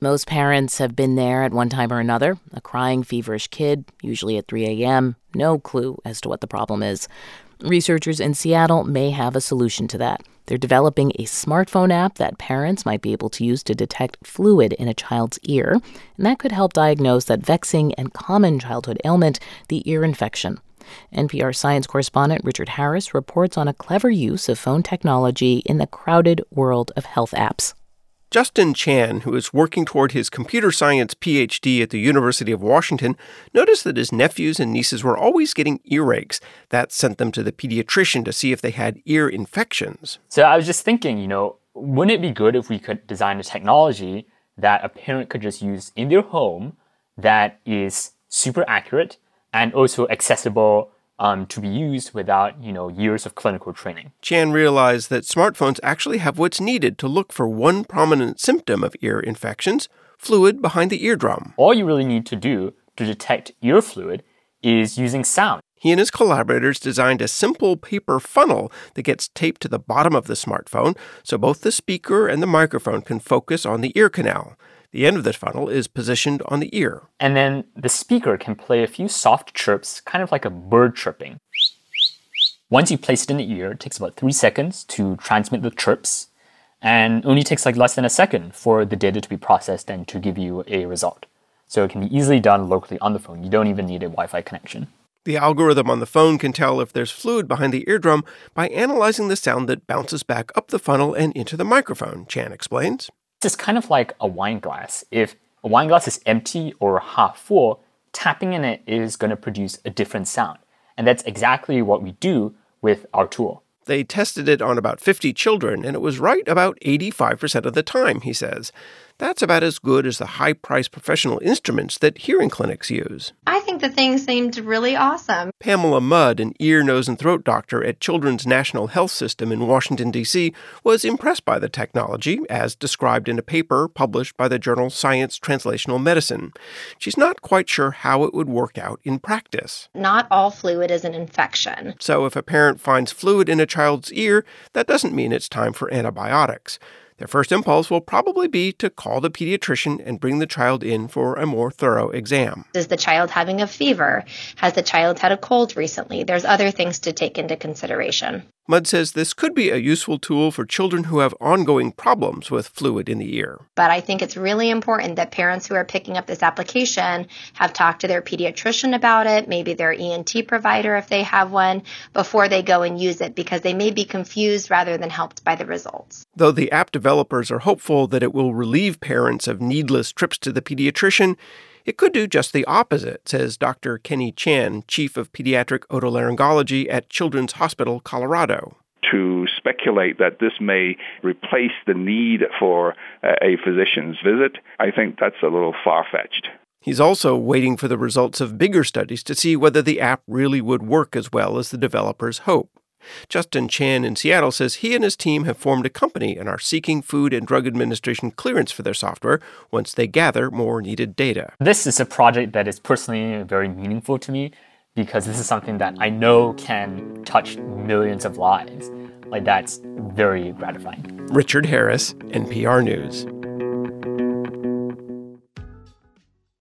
Most parents have been there at one time or another. A crying, feverish kid, usually at 3 a.m., no clue as to what the problem is. Researchers in Seattle may have a solution to that. They're developing a smartphone app that parents might be able to use to detect fluid in a child's ear, and that could help diagnose that vexing and common childhood ailment, the ear infection. NPR science correspondent Richard Harris reports on a clever use of phone technology in the crowded world of health apps. Justin Chan, who is working toward his computer science PhD at the University of Washington, noticed that his nephews and nieces were always getting earaches. That sent them to the pediatrician to see if they had ear infections. So I was just thinking, wouldn't it be good if we could design a technology that a parent could just use in their home that is super accurate and also accessible to be used without, years of clinical training. Chan realized that smartphones actually have what's needed to look for one prominent symptom of ear infections, fluid behind the eardrum. All you really need to do to detect ear fluid is using sound. He and his collaborators designed a simple paper funnel that gets taped to the bottom of the smartphone so both the speaker and the microphone can focus on the ear canal. The end of the funnel is positioned on the ear. And then the speaker can play a few soft chirps, kind of like a bird chirping. Once you place it in the ear, it takes about 3 seconds to transmit the chirps, and only takes less than a second for the data to be processed and to give you a result. So it can be easily done locally on the phone. You don't even need a Wi-Fi connection. The algorithm on the phone can tell if there's fluid behind the eardrum by analyzing the sound that bounces back up the funnel and into the microphone, Chan explains. It's kind of like a wine glass. If a wine glass is empty or half full, tapping in it is going to produce a different sound. And that's exactly what we do with our tool. They tested it on about 50 children, and it was right about 85% of the time, he says. That's about as good as the high-priced professional instruments that hearing clinics use. I think the thing seemed really awesome. Pamela Mudd, an ear, nose, and throat doctor at Children's National Health System in Washington, D.C., was impressed by the technology, as described in a paper published by the journal Science Translational Medicine. She's not quite sure how it would work out in practice. Not all fluid is an infection. So if a parent finds fluid in a child's ear, that doesn't mean it's time for antibiotics. Their first impulse will probably be to call the pediatrician and bring the child in for a more thorough exam. Is the child having a fever? Has the child had a cold recently? There's other things to take into consideration. Mudd says this could be a useful tool for children who have ongoing problems with fluid in the ear. But I think it's really important that parents who are picking up this application have talked to their pediatrician about it, maybe their ENT provider if they have one, before they go and use it, because they may be confused rather than helped by the results. Though the app developers are hopeful that it will relieve parents of needless trips to the pediatrician, it could do just the opposite, says Dr. Kenny Chan, chief of pediatric otolaryngology at Children's Hospital, Colorado. To speculate that this may replace the need for a physician's visit, I think that's a little far-fetched. He's also waiting for the results of bigger studies to see whether the app really would work as well as the developers hope. Justin Chan in Seattle says he and his team have formed a company and are seeking Food and Drug Administration clearance for their software once they gather more needed data. This is a project that is personally very meaningful to me because this is something that I know can touch millions of lives. That's very gratifying. Richard Harris, NPR News.